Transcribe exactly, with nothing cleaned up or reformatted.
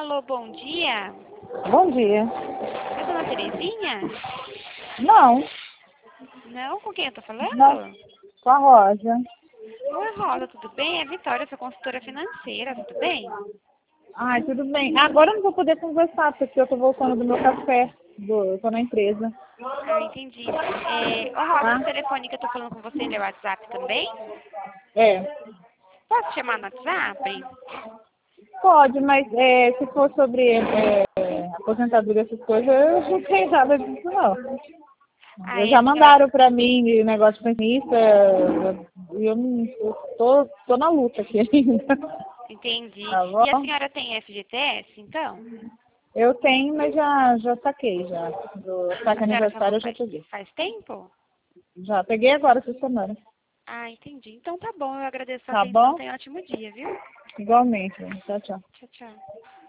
Alô, bom dia. Bom dia. É a dona Terezinha? Não, Não? Com quem eu tô falando? não, com a Rosa. Oi, Rosa, tudo bem? É Vitória, sua consultora financeira, tudo bem? Ai, tudo bem. Agora eu não vou poder conversar, porque eu tô voltando do meu café. Do, eu tô na empresa. Ah, entendi. É, ô, Rosa, Tá? o telefone que eu tô falando com você, ele é WhatsApp também? É. Posso chamar no WhatsApp? Pode, mas é, se for sobre é, aposentadoria, essas coisas, eu não tenho nada disso, não. Ah, Eu e a já senhora... mandaram pra mim de negócio de pensionista e eu, não, eu tô, tô na luta aqui ainda. Entendi. Tá E a bom? senhora tem F G T S, então? Eu tenho, mas já, já saquei já. Do saque A senhora falou aniversário eu já faz, peguei. faz tempo? Já peguei agora essa semana. Ah, entendi. Então tá bom, eu agradeço a Tá atenção. bom? Tenha um ótimo dia, viu? Igualmente. Tchau, tchau. Tchau, tchau.